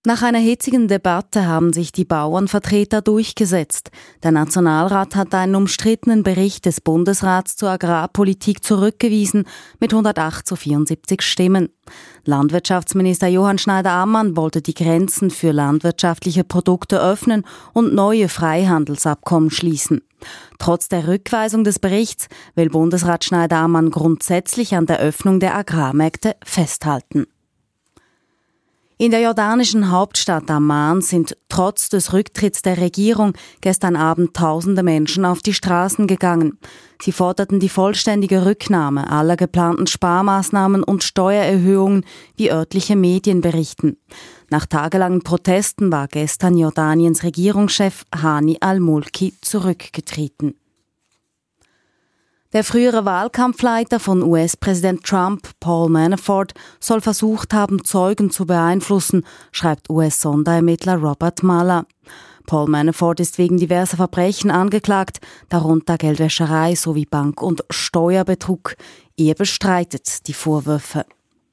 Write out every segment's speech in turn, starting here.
Nach einer hitzigen Debatte haben sich die Bauernvertreter durchgesetzt. Der Nationalrat hat einen umstrittenen Bericht des Bundesrats zur Agrarpolitik zurückgewiesen mit 108 zu 74 Stimmen. Landwirtschaftsminister Johann Schneider-Ammann wollte die Grenzen für landwirtschaftliche Produkte öffnen und neue Freihandelsabkommen schließen. Trotz der Rückweisung des Berichts will Bundesrat Schneider-Ammann grundsätzlich an der Öffnung der Agrarmärkte festhalten. In der jordanischen Hauptstadt Amman sind trotz des Rücktritts der Regierung gestern Abend tausende Menschen auf die Straßen gegangen. Sie forderten die vollständige Rücknahme aller geplanten Sparmaßnahmen und Steuererhöhungen, wie örtliche Medien berichten. Nach tagelangen Protesten war gestern Jordaniens Regierungschef Hani al-Mulki zurückgetreten. Der frühere Wahlkampfleiter von US-Präsident Trump, Paul Manafort, soll versucht haben, Zeugen zu beeinflussen, schreibt US-Sonderermittler Robert Mueller. Paul Manafort ist wegen diverser Verbrechen angeklagt, darunter Geldwäscherei sowie Bank- und Steuerbetrug. Er bestreitet die Vorwürfe.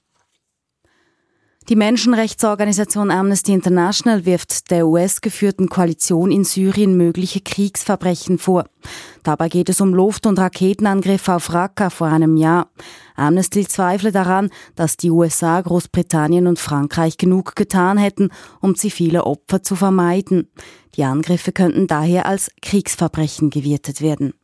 Die Menschenrechtsorganisation Amnesty International wirft der US-geführten Koalition in Syrien mögliche Kriegsverbrechen vor. Dabei geht es um Luft- und Raketenangriffe auf Raqqa vor einem Jahr. Amnesty zweifle daran, dass die USA, Großbritannien und Frankreich genug getan hätten, um zivile Opfer zu vermeiden. Die Angriffe könnten daher als Kriegsverbrechen gewertet werden.